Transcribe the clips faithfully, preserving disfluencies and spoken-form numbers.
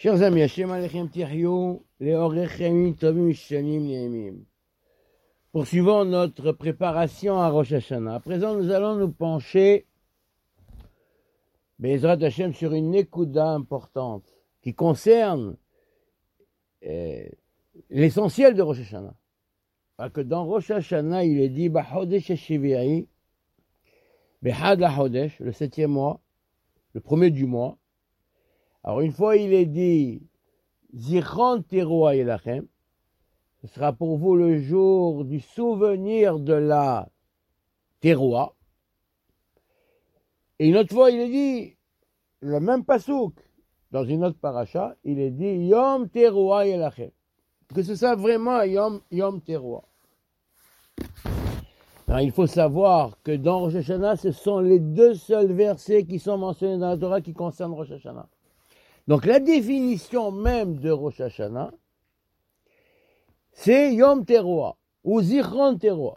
Chers amis, Hashem Alechem Tiryu, Leorechem Tovim Shanim Niemim. Poursuivons notre préparation à Rosh Hashanah. À présent, nous allons nous pencher, Be'ezrat Hashem, sur une nekuda importante qui concerne euh, l'essentiel de Rosh Hashanah. Parce que dans Rosh Hashanah, il est dit B'chodesh HaShevi'i, B'chad LaChodesh, le septième mois, le premier du mois. Alors, une fois, il est dit Zichron Teruah Yelachem, ce sera pour vous le jour du souvenir de la Teruah. Et une autre fois, il est dit, le même pasouk, dans une autre paracha, il est dit Yom Teruah Yelachem. Que c'est ça vraiment Yom, Yom Teruah. Alors, il faut savoir que dans Rosh Hashanah, ce sont les deux seuls versets qui sont mentionnés dans la Torah qui concernent Rosh Hashanah. Donc la définition même de Rosh Hashanah, c'est Yom Teruah, ou Zichron Teruah.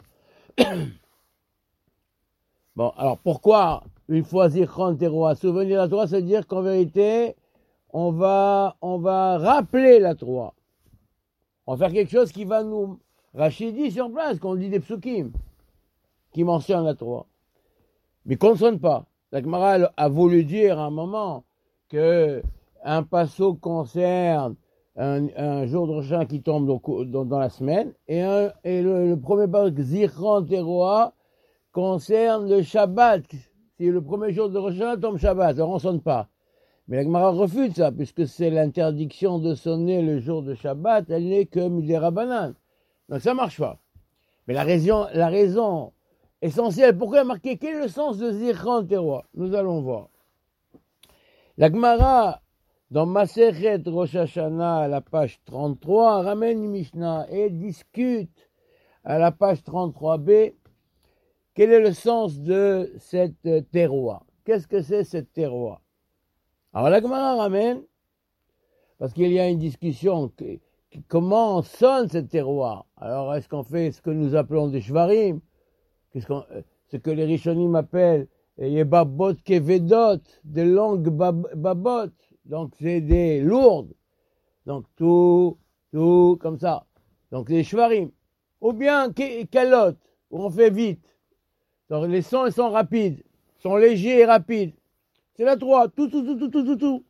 Bon, alors pourquoi une fois Zichron Teruah, souvenir de la Torah, ça veut dire qu'en vérité, on va, on va rappeler la Torah. On va faire quelque chose qui va nous... Rachid dit sur place, qu'on dit des psukim, qui mentionnent la Torah. Mais qu'on ne sonne pas. La Gemara a voulu dire à un moment que un passo concerne un, un jour de Rosh Hashanah qui tombe dans, dans, dans la semaine, et, un, et le, le premier passo, Zichron Teruah, concerne le Shabbat. Si le premier jour de Rosh Hashanah tombe Shabbat, alors on ne sonne pas. Mais la Gemara refuse ça, puisque c'est l'interdiction de sonner le jour de Shabbat, elle n'est que Midei Rabbanan. Donc ça ne marche pas. Mais la raison, la raison essentielle, pourquoi il y a marqué, quel est le sens de Zichron Teruah? Nous allons voir. La Gemara, dans Masechet Rosh Hashanah, à la page trente-trois, ramène une Mishnah et discute à la page trente-trois b quel est le sens de cette Teruah. Qu'est-ce que c'est cette Teruah? Alors la Gemara ramène, parce qu'il y a une discussion, que, que, comment sonne cette Teruah? Alors est-ce qu'on fait ce que nous appelons des shvarim, qu'est-ce qu'on, ce que les Rishonim appellent les babot kevedot, des longues bab, babot, donc c'est des lourdes, donc tout, tout comme ça, donc les shvarim, ou bien kalot, où on fait vite, donc les sons ils sont rapides, sont légers et rapides, c'est la trois, tout, tout, tout, tout, tout, tout, tout.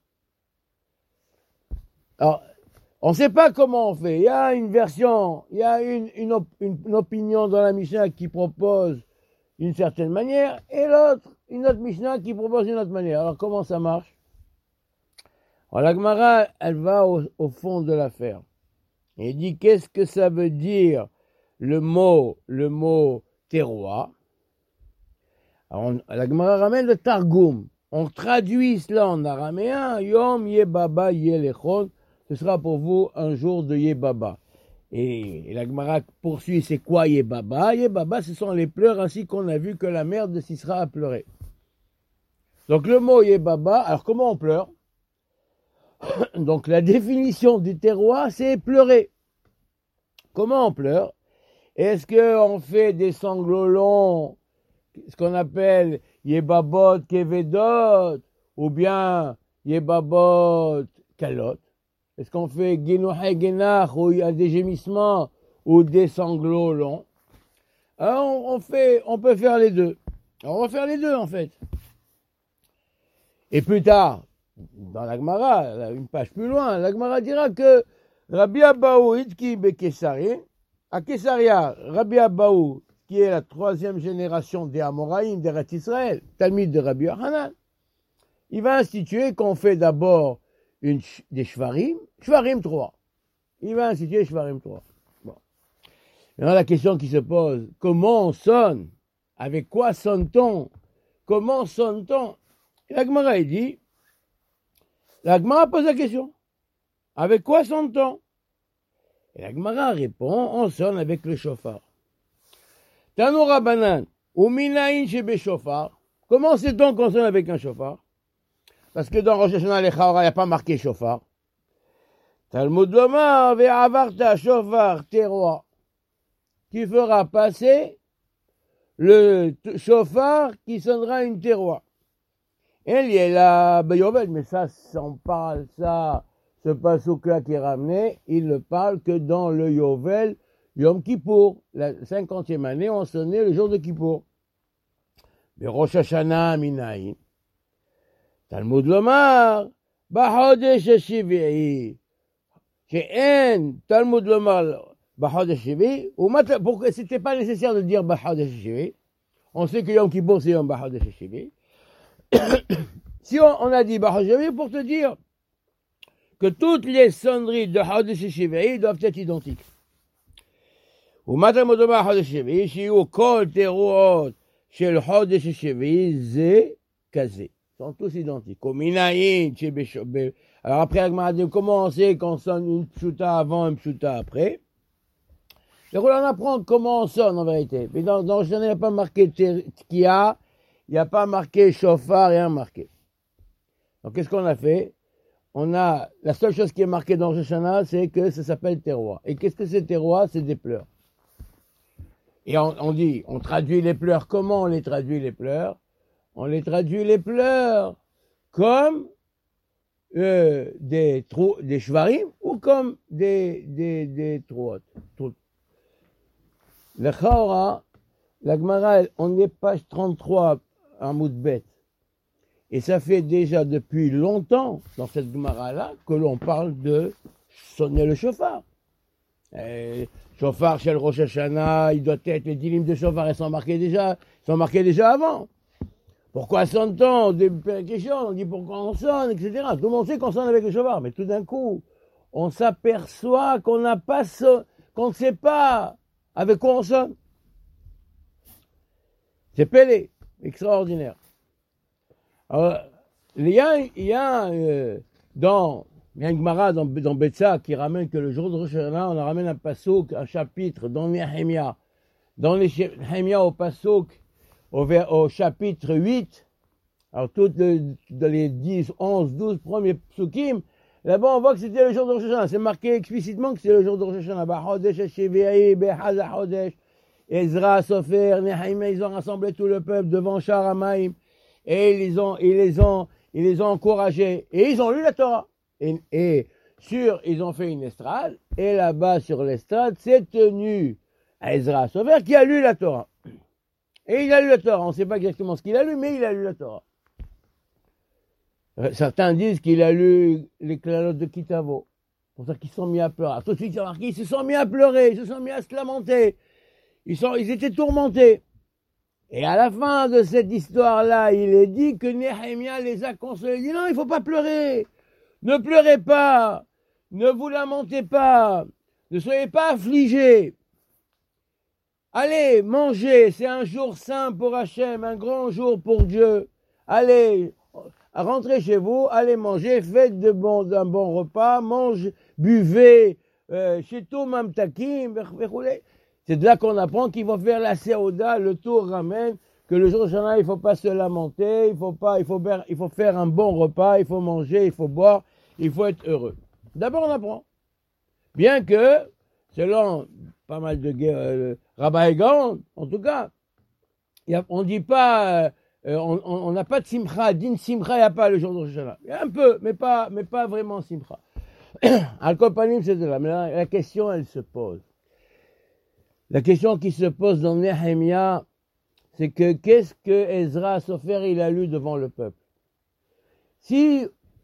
Alors, on ne sait pas comment on fait, il y a une version, il y a une, une, op, une, une opinion dans la Mishnah qui propose d'une certaine manière, et l'autre, une autre Mishnah qui propose une autre manière. Alors comment ça marche? Alors la Gemara, elle va au, au fond de l'affaire. Et elle dit, qu'est-ce que ça veut dire le mot, le mot Teruah? Alors on, la Gemara ramène le Targum. On traduit cela en araméen, Yom Yebaba Yelechon, ce sera pour vous un jour de Yebaba. Et, et la Gemara poursuit, c'est quoi Yebaba? Yebaba, ce sont les pleurs ainsi qu'on a vu que la mère de Sisra a pleuré. Donc le mot Yebaba, alors comment on pleure? Donc la définition du Teruah, c'est pleurer. Comment on pleure? Est-ce qu'on fait des sanglots longs, ce qu'on appelle Yebabot Kevedot, ou bien Yebabot Kalot? Est-ce qu'on fait Genouhay Genach, où il y a des gémissements, ou des sanglots longs? Alors on, on, fait, on peut faire les deux. Alors on va faire les deux en fait. Et plus tard, dans la Gemara, une page plus loin, la Gemara dira que Rabbi Abaou Itki Bekesari, à Kesaria, Rabbi Abaou, qui est la troisième génération des Amoraïm, des Ret Israël, Talmid de Rabbi Yochanan, il va instituer qu'on fait d'abord une, des Shvarim, Shvarim trois. Il va instituer Shvarim trois. Bon. Maintenant, la question qui se pose, comment on sonne? Avec quoi sonne-t-on? Comment sonne-t-on? La Gemara dit, la Gemara pose la question. Avec quoi sonne-t-on? Et la Gemara répond, on sonne avec le shofar. Tano Rabbanan, ou minaïn shebe shofar. Comment sait-on qu'on sonne avec un shofar? Parce que dans Rosh Hashanah Lechaora, il n'y a pas marqué shofar. Talmud Lomar ve'avarta shofar teruah. Qui fera passer le shofar qui sonnera une teruah. Elle y est là, Yovel, mais ça, on parle ça ce passouk-là qui est ramené, il ne parle que dans le Yovel, Yom Kippour. La cinquantième année, on sonnait le jour de Kippour. Mais Rosh Hashanah Minaïn. Talmud Lomar, Bachodesh Shivi'i. She'en, Talmud Lomar, Bachodesh Shivi'i. Pourquoi c'était pas nécessaire de dire Bachodesh Shivi'i? On sait que Yom Kippour, c'est Yom Bachodesh Shivi'i. Si on, on a dit Bachodesh Shivi'i pour te dire que toutes les sonneries de Chodesh Shivi'i doivent être identiques. ומטה מדובר חודש שביעי, שיהיו כל תרועות של חודש שביעי זה כזה. Ils sont tous identiques. Kominaïn, alors après, Agmara dit comment on sait qu'on sonne une pshuta avant, une pshuta après. Donc on apprend comment on sonne en vérité. Mais dans, dans le il n'y a pas marqué tkia, il n'y a pas marqué shofar, rien marqué. Donc qu'est-ce qu'on a fait? On a, la seule chose qui est marquée dans Rosh Hashanah, c'est que ça s'appelle terroir. Et qu'est-ce que c'est terroir? C'est des pleurs. Et on, on dit, on traduit les pleurs. Comment on les traduit les pleurs? On les traduit les pleurs comme euh, des trous, des shvarim ou comme des des des trous. Le Chora, la Gemara, on est page trente-trois en Moudbet. Et ça fait déjà depuis longtemps, dans cette Gemara-là, que l'on parle de sonner le shofar. Et shofar chez le Rosh Hashanah, il doit être, les dilim de shofar, ils sont marqués déjà, ils sont marqués déjà avant. Pourquoi sonne-t-on? Des questions, on dit pourquoi on sonne, et cetera. Tout le monde sait qu'on sonne avec le shofar, mais tout d'un coup, on s'aperçoit qu'on n'a pas son, qu'on ne sait pas avec quoi on sonne. C'est pélé, extraordinaire. Alors, il y a, il y a euh, dans, il y a une Gemara dans, dans Betsa qui ramène que le jour de Rosh Hashanah, on ramène un passouk, un chapitre dans Nehemia. Dans les Nehemia au passouk, au, au chapitre huit, alors toutes les, les dix, onze, douze premiers psukim, là-bas on voit que c'était le jour de Rosh Hashanah. C'est marqué explicitement que c'est le jour de Rosh Hashanah. Bachodesh Shevi'i, Behaz HaChodesh, Ezra, Sofer, Nehemia, ils ont rassemblé tout le peuple devant Shar HaMaim. Et ils les ont, ils les ont, ils les ont encouragés. Et ils ont lu la Torah. Et, et sur, ils ont fait une estrade. Et là-bas, sur l'estrade, s'est tenu Ezra Sofer qui a lu la Torah. Et il a lu la Torah. On ne sait pas exactement ce qu'il a lu, mais il a lu la Torah. Certains disent qu'il a lu les clalotes de Kitavo. Pour ça qu'ils se sont mis à pleurer. Alors, tout de suite, ils se sont mis à pleurer. Ils se sont mis à se lamenter. Ils sont, ils étaient tourmentés. Et à la fin de cette histoire-là, il est dit que Nehemia les a consolés. Il dit non, il ne faut pas pleurer. Ne pleurez pas. Ne vous lamentez pas. Ne soyez pas affligés. Allez, mangez. C'est un jour saint pour Hachem, un grand jour pour Dieu. Allez, rentrez chez vous, allez manger, faites de bon, d'un bon repas, mangez, buvez, chez tout mamtakim, c'est de là qu'on apprend qu'il faut faire la séoda, le tour ramène, que le jour de Shana, il ne faut pas se lamenter, il faut pas, il faut, il faut faire un bon repas, il faut manger, il faut boire, il faut être heureux. D'abord, on apprend. Bien que, selon pas mal de euh, Rabbi Egan, en tout cas, y a, on ne dit pas, euh, on n'a pas de simcha, din simcha, il n'y a pas le jour de Shana. Il y a un peu, mais pas, mais pas vraiment simcha. Al-Kopanim, c'est de là. Mais la, la question, elle se pose. La question qui se pose dans Nehemia, c'est que qu'est-ce que Ezra Sofer il a lu devant le peuple? Si,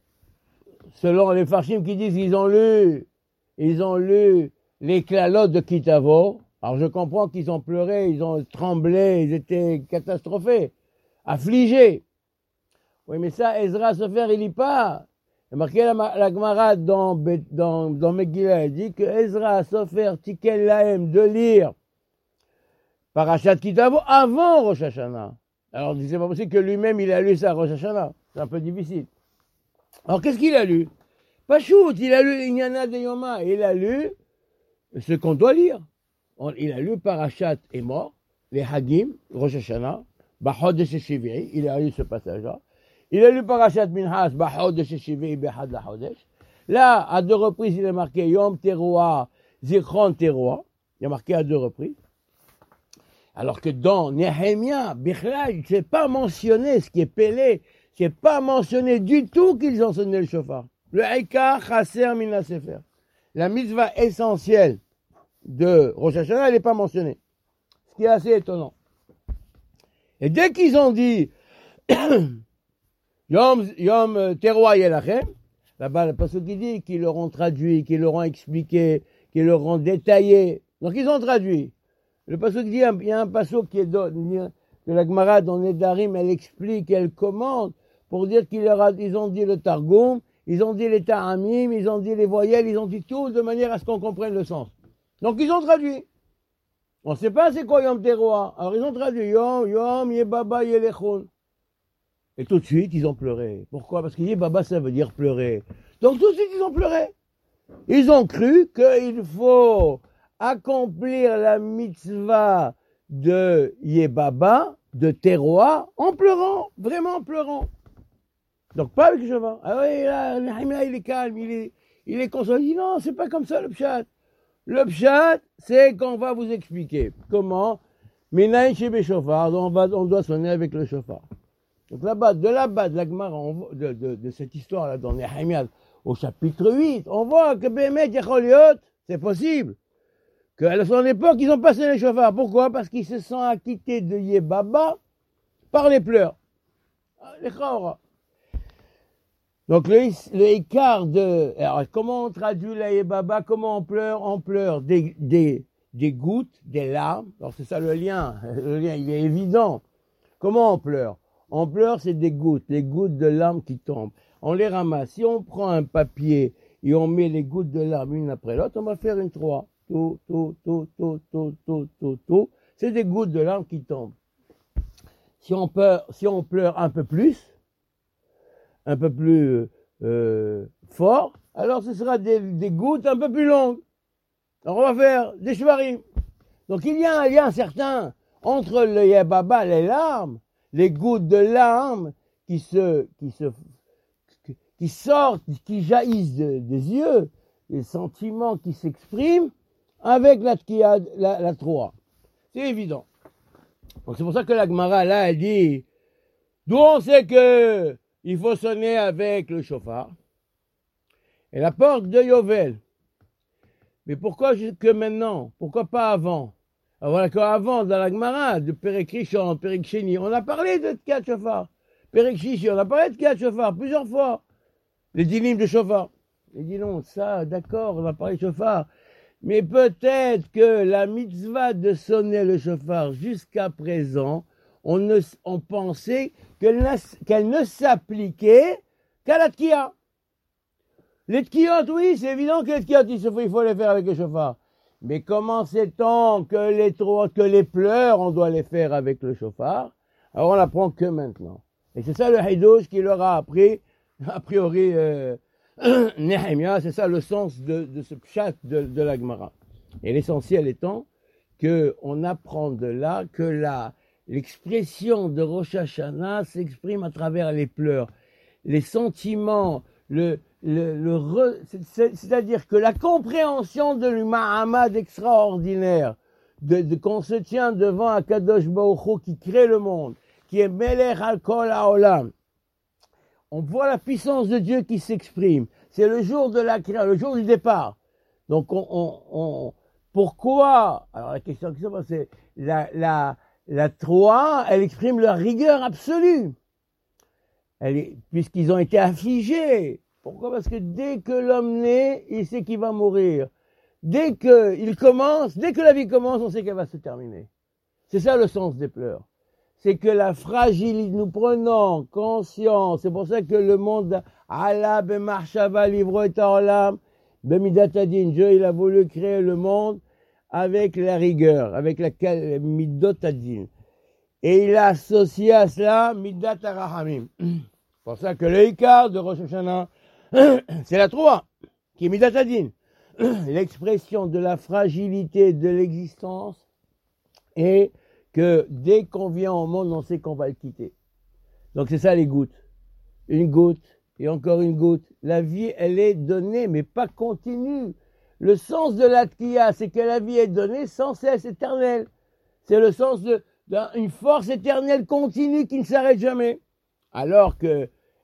selon les Farshim qui disent qu'ils ont lu, ils ont lu les clalotes de Kitavo, alors je comprends qu'ils ont pleuré, ils ont tremblé, ils étaient catastrophés, affligés. Oui, mais ça, Ezra Sofer, il lit pas. Il a marqué la, la Gemara dans, dans, dans Megillah, il dit que Ezra Sofer Tikel Lahem de lire Parashat Kitavo avant Rosh Hashanah. Alors, c'est pas possible que lui-même il a lu ça à Rosh Hashanah. C'est un peu difficile. Alors, qu'est-ce qu'il a lu? Pas shoot, il a lu Inyana de Yoma. Il a lu ce qu'on doit lire. Il a lu Parashat est mort, les Hagim, Rosh Hashanah, Bachodesh Shivi'i. Il a lu ce passage-là. Il a lu Parashat Minhas, Bachodesh Shivi'i, Behad la Chodesh. Là, à deux reprises, il a marqué Yom Teroa, Zichron Teroa. Il a marqué à deux reprises. Alors que dans Nehemia, Bichlal, c'est pas mentionné, ce qui est pélé, c'est pas mentionné du tout qu'ils enseignaient le shofar. Le Eikar Chaser Min HaSefer. La mitzvah essentielle de Rosh Hashanah, elle n'est pas mentionnée. Ce qui est assez étonnant. Et dès qu'ils ont dit Yom, Yom Teroa Yelachem, là-bas, le passage qui dit qu'ils leur ont traduit, qu'ils leur ont expliqué, qu'ils leur ont détaillé. Donc ils ont traduit. Le passage dit, il y a un passage qui est donné, que la Gemara dans Nedarim, elle explique, elle commente, pour dire qu'ils leur a, ils ont dit le Targum, ils ont dit les Ta'amim, ils ont dit les voyelles, ils ont dit tout de manière à ce qu'on comprenne le sens. Donc ils ont traduit. On ne sait pas c'est quoi Yom Teroa. Alors ils ont traduit Yom, Yom, Yebaba, Yelechon. Et tout de suite, ils ont pleuré. Pourquoi? Parce que Yebaba, ça veut dire pleurer. Donc tout de suite, ils ont pleuré. Ils ont cru qu'il faut accomplir la mitzvah de Yebaba, de Teroa, en pleurant, vraiment en pleurant. Donc pas avec le cheval. Ah oui, là, Nehemia, il est calme, il est, il est consolé. Il dit non, c'est pas comme ça le pshat. Le pshat, c'est qu'on va vous expliquer comment Minaï chez Béchofar, on, va, on doit sonner avec le chauffard. Donc là-bas, de là-bas, de la Gemara, de, de, de cette histoire-là, dans Nehemia, au chapitre huit, on voit que Bémet, Yacholiot, c'est possible. Qu'à son époque, ils ont passé les chauffards. Pourquoi? Parce qu'ils se sont acquittés de Yebaba par les pleurs. Les Chaora. Donc le, le écart de... Alors comment on traduit la Yebaba? Comment on pleure? On pleure des, des, des gouttes, des larmes. Alors c'est ça le lien. Le lien, il est évident. Comment on pleure? On pleure, c'est des gouttes, les gouttes de larmes qui tombent. On les ramasse. Si on prend un papier et on met les gouttes de larmes une après l'autre, on va faire une trois. Tout, tout, tout, tout, tout, tout, tout, tout. C'est des gouttes de larmes qui tombent. Si on pleure, si on pleure un peu plus, un peu plus euh, fort, alors ce sera des, des gouttes un peu plus longues. Alors on va faire des shvarim. Donc il y a un lien certain entre le yababa, les larmes, les gouttes de larmes qui se, qui se, qui sortent, qui jaillissent de, des yeux, les sentiments qui s'expriment avec la tkiya, la, la troa. C'est évident. Donc c'est pour ça que la Gemara là, elle dit, d'où on sait que il faut sonner avec le chauffard. Et la porte de Yovel. Mais pourquoi que maintenant? Pourquoi pas avant? Alors voilà qu'avant, dans la Gemara, de Perek Rishon, Perek Sheni, on a parlé de Tkiyat Shofar. Perek Shishi, on a parlé de Tkiyat Shofar plusieurs fois. Les dynimes de Shofar. Il dit non, ça, d'accord, on va parler de Shofar. Mais peut-être que la mitzvah de sonner le chauffard jusqu'à présent, on, ne, on pensait qu'elle, qu'elle ne s'appliquait qu'à la tkiya. Les tkiyot, oui, c'est évident que les tkiyot, il faut, il faut les faire avec le chauffard. Mais comment sait-on que les, que les pleurs, on doit les faire avec le chauffard? Alors on l'apprend que maintenant. Et c'est ça le Hidouche qui leur a appris, a priori, euh, Nehemia, c'est ça le sens de, de ce pshat de, de la Gemara. Et l'essentiel étant qu'on apprend de là que la, l'expression de Rosh Hashanah s'exprime à travers les pleurs, les sentiments, le, le, le re, c'est, c'est-à-dire que la compréhension de l'Umahamad extraordinaire, de, de, qu'on se tient devant Akadosh Baruch Hu qui crée le monde, qui est Melech al Kol Haolam. On voit la puissance de Dieu qui s'exprime. C'est le jour de la création, le jour du départ. Donc, on, on, on pourquoi? Alors, la question qui se pose, c'est la, la, la Troa, elle exprime leur rigueur absolue. Elle est, puisqu'ils ont été affligés. Pourquoi? Parce que dès que l'homme naît, il sait qu'il va mourir. Dès qu'il commence, dès que la vie commence, on sait qu'elle va se terminer. C'est ça le sens des pleurs. C'est que la fragilité, nous prenons conscience, c'est pour ça que le monde, Allah b'marshava livro et ha'olam, b'midat hadin, Dieu il a voulu créer le monde avec la rigueur, avec la midot hadin. Et il a associé à cela midat harahamim. C'est pour ça que le Ikar de Rosh Hashanah, c'est la Troa, qui est midat hadin. L'expression de la fragilité de l'existence et que dès qu'on vient au monde, on sait qu'on va le quitter. Donc c'est ça les gouttes. Une goutte et encore une goutte. La vie, elle est donnée, mais pas continue. Le sens de la tkiya, c'est que la vie est donnée sans cesse, éternelle. C'est le sens de, d'une force éternelle continue qui ne s'arrête jamais. Alors que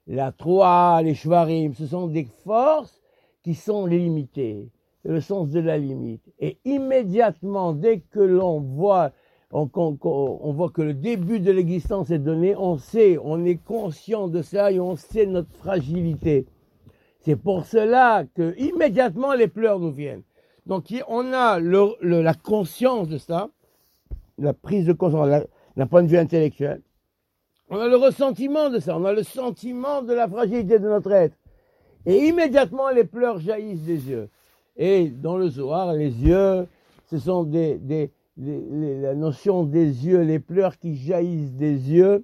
la Troa, les Shvarim, ce sont des forces qui sont limitées. C'est le sens de la limite. Et immédiatement, dès que l'on voit, on, on, on voit que le début de l'existence est donné, on sait, on est conscient de ça et on sait notre fragilité. C'est pour cela que immédiatement les pleurs nous viennent. Donc on a le, le, la conscience de ça, la prise de conscience d'un point de vue intellectuel. On a le ressentiment de ça, on a le sentiment de la fragilité de notre être. Et immédiatement les pleurs jaillissent des yeux. Et dans le Zohar, les yeux, ce sont des, des, des, les, la notion des yeux, les pleurs qui jaillissent des yeux,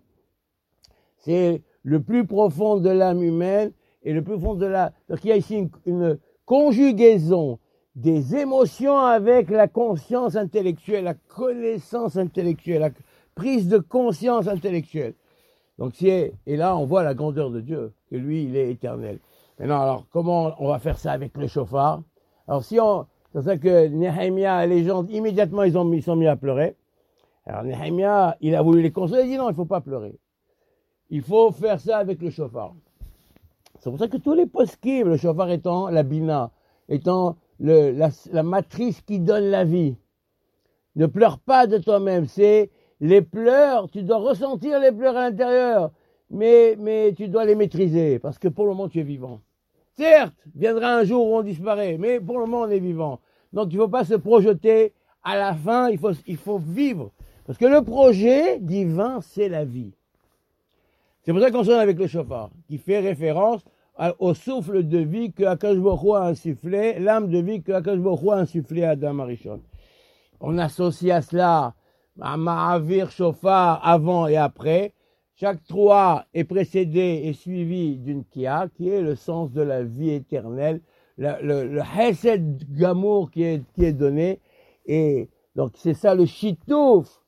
c'est le plus profond de l'âme humaine et le plus profond de la... Donc il y a ici une, une conjugaison des émotions avec la conscience intellectuelle, la connaissance intellectuelle, la prise de conscience intellectuelle. Donc c'est, et là on voit la grandeur de Dieu, que lui il est éternel. Maintenant alors comment on va faire ça avec le shofar? Alors si on, c'est ça que Nehemia et les gens, immédiatement ils, ont, ils sont mis à pleurer. Alors Nehemia, il a voulu les consoler, il dit non, il ne faut pas pleurer. Il faut faire ça avec le shofar. C'est pour ça que tous les poskim, le shofar étant la bina, étant le, la, la matrice qui donne la vie. Ne pleure pas de toi-même, c'est les pleurs, tu dois ressentir les pleurs à l'intérieur, mais, mais tu dois les maîtriser, parce que pour le moment tu es vivant. Certes, viendra un jour où on disparaît, mais pour le moment on est vivant. Donc il ne faut pas se projeter à la fin, il faut, il faut vivre. Parce que le projet divin, c'est la vie. C'est pour ça qu'on sonne avec le shofar, qui fait référence à, au souffle de vie que Akadosh Baruch Hu a insufflé, l'âme de vie que Akadosh Baruch Hu a insufflé à Adam Arishon. On associe à cela un Ma'avir shofar avant et après. Chaque trois est précédé et suivi d'une kia, qui est le sens de la vie éternelle, le, le, le Hesed Gamour qui est, qui est donné. Et donc c'est ça le Shitouf.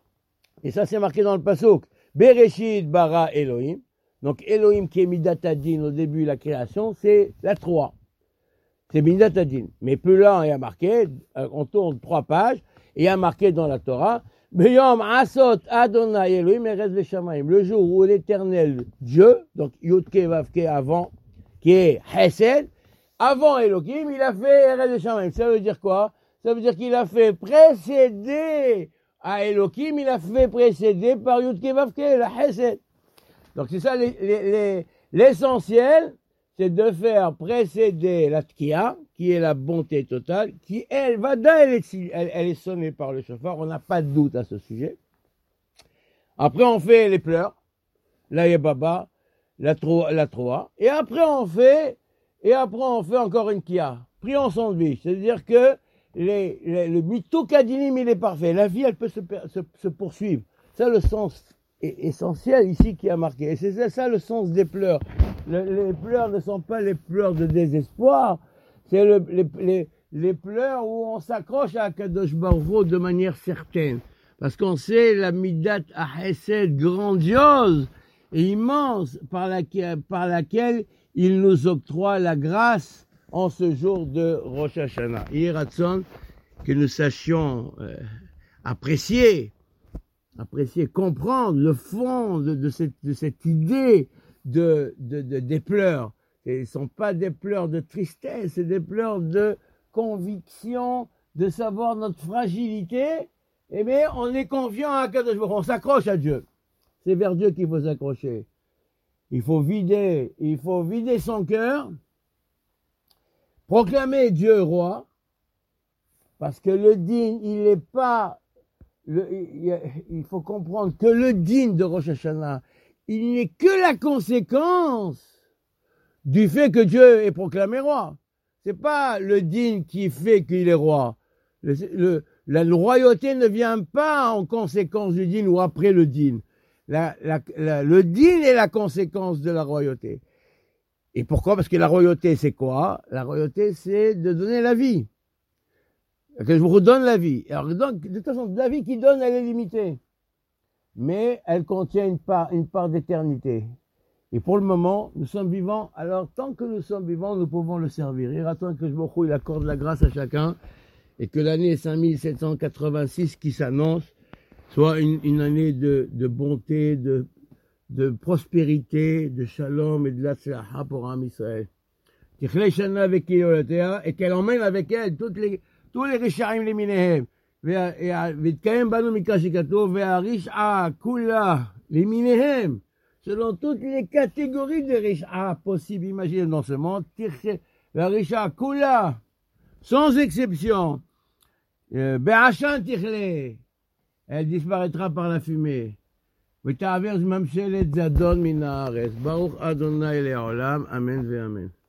Et ça c'est marqué dans le Pasuk. Bereshit bara Elohim. Donc Elohim qui est Midat Adin au début de la création, c'est la trois. C'est Midat Adin. Mais plus là, il y a marqué, on tourne trois pages, et il y a marqué dans la Torah, Beyom Asot Adonai Elohim Erez Veshamayim. Le jour où l'éternel Dieu, donc Yudke Vavke avant, qui est Hesed, avant Elohim, il a fait Erez Veshamayim. Ça veut dire quoi? Ça veut dire qu'il a fait précéder à Elohim, il a fait précéder par Yudke Vavke, la Hesed. Donc c'est ça les, les, les, l'essentiel, c'est de faire précéder la Tkia, qui est la bonté totale, qui elle, Vada, elle est, elle, elle est sonnée par le shofar, on n'a pas de doute à ce sujet. Après on fait les pleurs, la Yebaba, la Troa, la Troa, et après on fait, et après on fait encore une Kia, pris en sandwich, c'est-à-dire que les, les, le mitokadinim il est parfait, la vie elle peut se, se, se poursuivre, c'est le sens essentiel ici qui a marqué. Et c'est ça le sens des pleurs. Le, les pleurs ne sont pas les pleurs de désespoir, c'est le, les, les, les pleurs où on s'accroche à Kadosh Baruch Hu de manière certaine. Parce qu'on sait la midat à Hesed grandiose et immense par laquelle, par laquelle il nous octroie la grâce en ce jour de Rosh Hashanah. Yeratzon, que nous sachions euh, apprécier apprécier, comprendre le fond de, de, cette, de cette idée de, de, de, des pleurs. Et ce ne sont pas des pleurs de tristesse, c'est des pleurs de conviction, de savoir notre fragilité. Eh bien, on est confiant à Kadosh Baruch Hu, on s'accroche à Dieu. C'est vers Dieu qu'il faut s'accrocher. Il faut vider, il faut vider son cœur, proclamer Dieu roi, parce que le digne, il n'est pas... Le, il, il faut comprendre que le digne de Rosh Hashanah, il n'est que la conséquence du fait que Dieu est proclamé roi. C'est pas le digne qui fait qu'il est roi. Le, le, la royauté ne vient pas en conséquence du digne ou après le digne. La, la, la, le digne est la conséquence de la royauté. Et pourquoi? Parce que la royauté, c'est quoi? La royauté, c'est de donner la vie. Que je vous redonne la vie. Alors donc, de toute façon, la vie qu'il donne, elle est limitée. Mais elle contient une part, une part d'éternité. Et pour le moment, nous sommes vivants. Alors, tant que nous sommes vivants, nous pouvons le servir. Et attends que je me il accorde la grâce à chacun. Et que l'année cinq mille sept cent quatre-vingt-six qui s'annonce soit une, une année de, de bonté, de, de prospérité, de shalom et de l'atzlaha pour Am Israël. Tichle Shana avec Kiyolatea, et qu'elle emmène avec elle toutes les, tous les Rishaim les minehem. Vitkayem Banu Mikra Shekatuv, Ve'arisha Kula les minehem. Selon toutes les catégories de Risha possibles, imaginez dans ce monde, Ve'arisha Kula, sans exception. Be'ashan Tichle, elle disparaîtra par la fumée. ותעביר ממשלת זדון מן הארץ. ברוך אדוני לעולם, אמן ואמן.